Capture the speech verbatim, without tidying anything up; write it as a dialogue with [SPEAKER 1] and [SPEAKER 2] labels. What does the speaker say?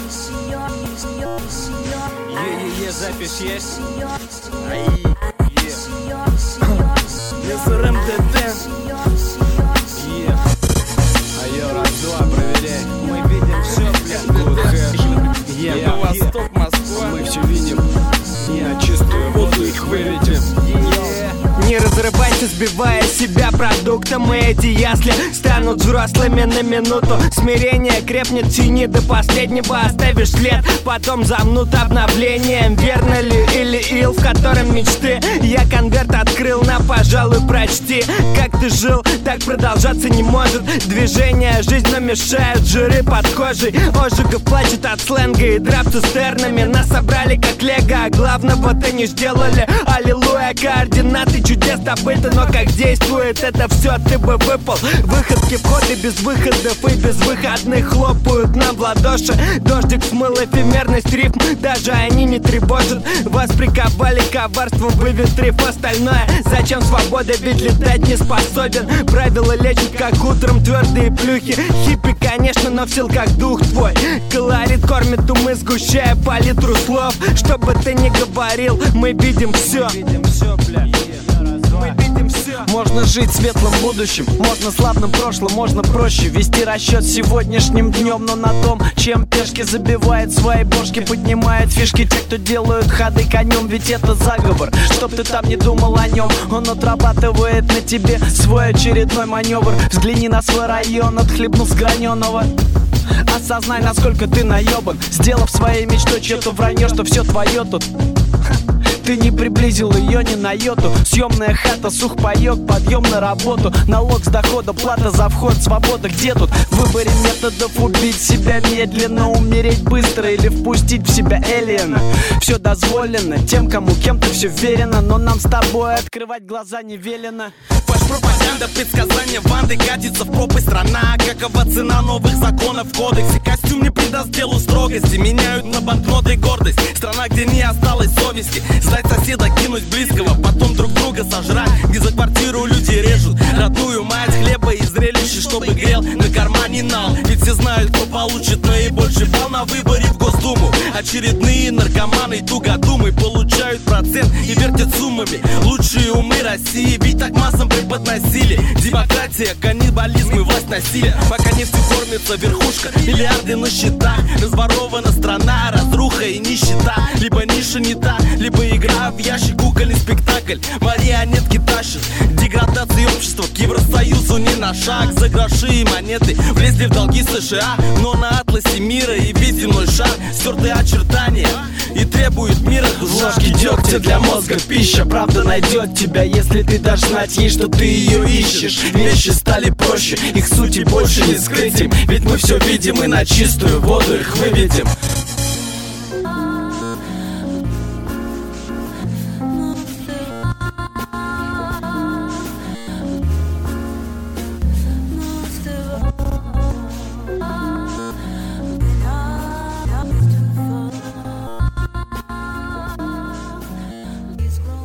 [SPEAKER 1] Е-е-е, запись есть?
[SPEAKER 2] Ай, е. СРМ ДТ.
[SPEAKER 1] Е. Айо, раз-два, проверяй. Мы видим все, блядь. Е,
[SPEAKER 2] Это Восток, Москва.
[SPEAKER 1] мы все видим. Не, чистую воду их выведем.
[SPEAKER 3] Не разрывайся, сбивая себя продуктом, и эти ясли станут взрослыми на минуту. Смирение крепнет, тяни до последнего, оставишь след, потом замнут обновлением. Верно ли или ил, в котором мечты? Я конверт открыл, на, пожалуй, прочти. Как ты жил, так продолжаться не может. Движение, жизнь намешает, жиры под кожей. Ожигов плачет от сленга и драп цистернами. Нас собрали как лего, а главного-то не сделали. Аллилуйя, координаты чудес добыты, но как действует это все, ты бы выпал. Выходки, входы без выходов и без выходных хлопают нам в ладоши. Дождик смыл эфемерность рифм, даже они не тревожат. Вас приковали коварством, выветрив остальное. Зачем свобода, ведь летать не способен. Правила лечат, как утром твердые плюхи. Хиппи, конечно, но в силках дух твой. Колорит кормит умы, сгущая палитру слов. Что бы ты ни говорил, мы видим все. Мы видим все.
[SPEAKER 4] Можно жить светлым будущим, можно славным прошлым, можно проще вести расчет сегодняшним днем. Но на том, чем пешки забивают свои бошки, поднимают фишки те, кто делают ходы конем. Ведь это заговор, чтоб ты там не думал о нем. Он отрабатывает на тебе свой очередной маневр. Взгляни на свой район, отхлебнув с граненого. Осознай, насколько ты наебан, сделав своей мечтой чье-то вранье, что все твое тут. Ты не приблизил ее ни на йоту. Съемная хата, сухпайок, подъем на работу. Налог с дохода, плата за вход, свобода. Где тут в выборе методов убить себя медленно, умереть быстро или впустить в себя элиена? Все дозволено тем, кому кем-то все верено, но нам с тобой открывать глаза не велено.
[SPEAKER 2] Пропаганда, предсказания банды, катится в пропасть страна. Какова цена новых законов в кодексе? Костюм не придаст делу строгости, меняют на банкноты гордость. Страна, где не осталось совести. Сдать соседа, кинуть близкого, потом друг друга сожрать. Где за квартиру люди режут родную мать, хлеба и зрелище, чтобы грел на кармане нал. Ведь все знают, кто получит наибольший балл на выборе в Госдуму. Очередные наркоманы, тугодумы получают процент и вертят суммами. Лучшие умы России, ведь так массам преподносили. Демократия, каннибализм и власть насилия. Пока нефтью кормится верхушка, миллиарды на счетах. Разворована страна, разруха и нищета. Либо ниша не та, либо игра в ящик, кукольный спектакль. Марионетки тащат деградации общества к Евросоюзу не на шаг. За гроши и монеты влезли в долги США, но на атласе мира и весь земной шар стертые очертания и требует мира.
[SPEAKER 4] Ложки дегтя для мозга пища. Правда найдет тебя, если ты дашь знать ей, что ты ее ищешь. Вещи стали проще, их сути больше не скрыть им. Ведь мы все видим и на чистую воду их выведем.